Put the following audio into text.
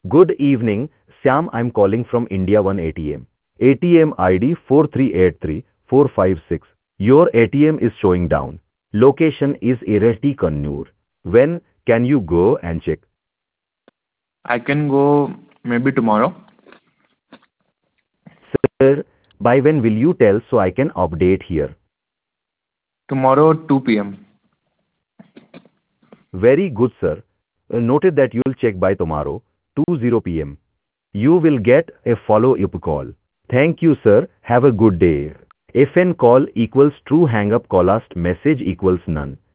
Good evening, Syam. I'm calling from India One ATM. ATM ID 4383456. Your ATM is showing down. Location is Ireti Kannur. When can you go and check? I can go maybe tomorrow. Sir, by when will you tell so I can update here? Tomorrow 2 p.m. Very good, sir. Noted that you'll check by tomorrow, 20 p.m. You will get a follow-up call. Thank you, sir. Have a good day. FN call equals true hang up callast message equals none.